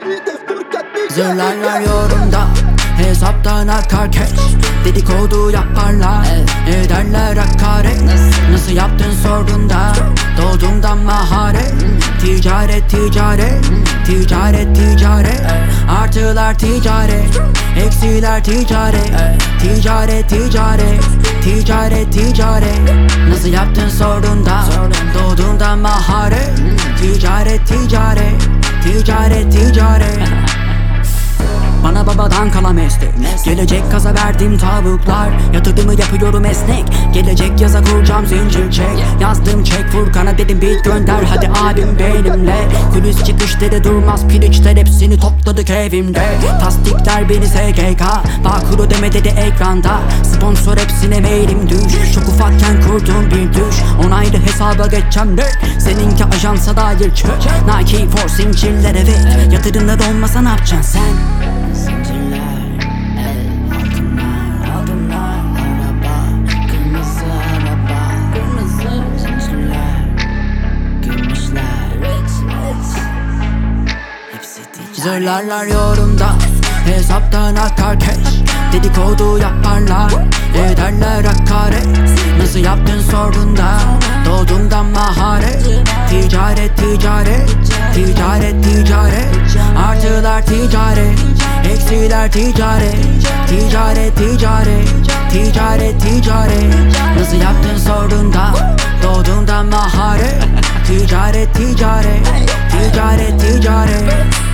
Zırlarlar yorumda, hesaptan akar cash. Dedikodu yaparlar, ederler hakaret. Nasıl yaptın sorduğunda, doğduğumdan maharet. Ticaret ticaret, ticaret ticaret. Artılar ticaret, eksiler ticaret. Ticaret ticaret, ticaret ticaret. Nasıl yaptın sorduğunda, doğduğumdan maharet. Ticaret ticaret, ticaret ticaret. Bana babadan kalan meslek, gelecek kaza verdim tavuklar. Yatırdığımı yapıyorum esnek, gelecek yaza kuracağım zincir çek. Yazdım çek Furkan'a dedim beat gönder hadi abim benimle. Kulis çıkışları durmaz piliçler hepsini topladık evimde. Tasdikler beni SGK, Bağkur ödeme dedi ekranda. Sponsor hepsine mailim düş, çok ufakken kurduğum bir düş. Onaylı hesaba geçeceğim ne? Seninki ajansa dair çök. Nike for zincirler evet, yatırımlar olmasa ne yapacaksın sen? Zincirler, altınlar, altınlar, araba, kırmızı araba, kırmızı zincirler, gümüşler, hepsi ticaret. Zırlarlar yorumda, hesaptan akar cash. Dedikodu yaparlar, ederler hakaret. Nasıl yaptın sorduğunda, doğduğumdan maharet. Ticaret ticaret, ticaret ticaret. Artılar ticaret, eksiler ticaret. Ticaret ticaret, ticaret ticaret. Nasıl yaptın sorduğunda, doğduğumdan maharet. Ticaret ticaret, ticaret ticaret.